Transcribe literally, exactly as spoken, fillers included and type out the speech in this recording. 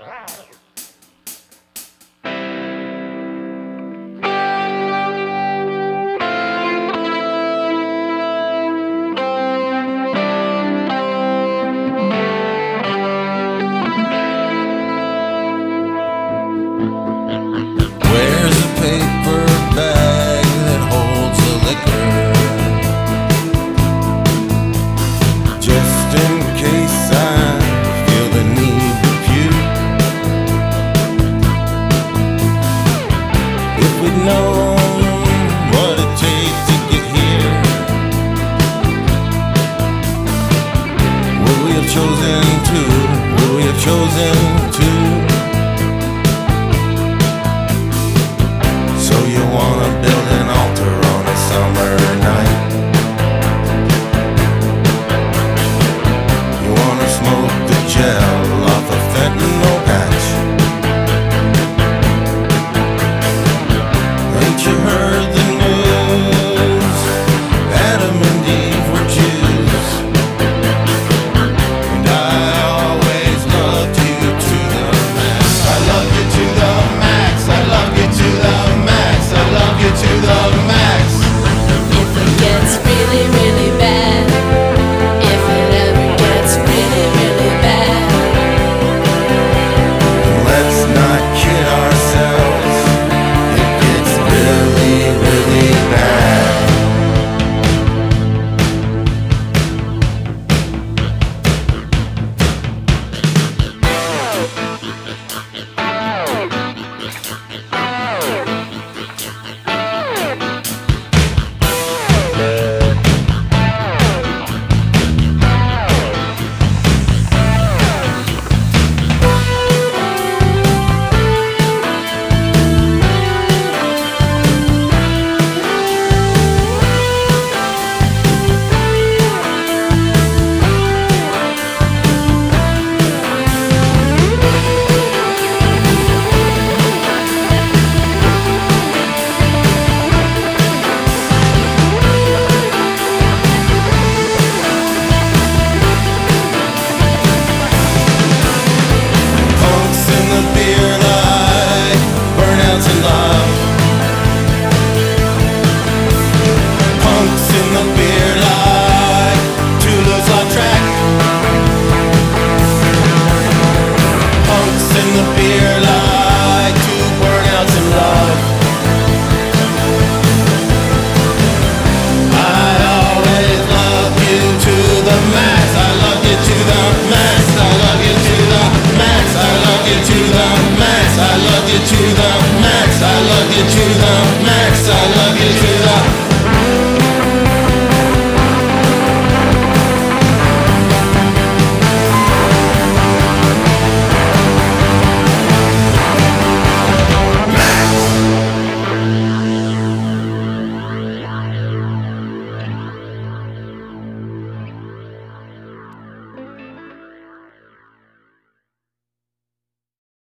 Where's the paper bag that holds the liquor? Just in case I feel the need to puke. If we'd known what it takes to get here, would we have chosen to? Would we have chosen to? So you wanna build an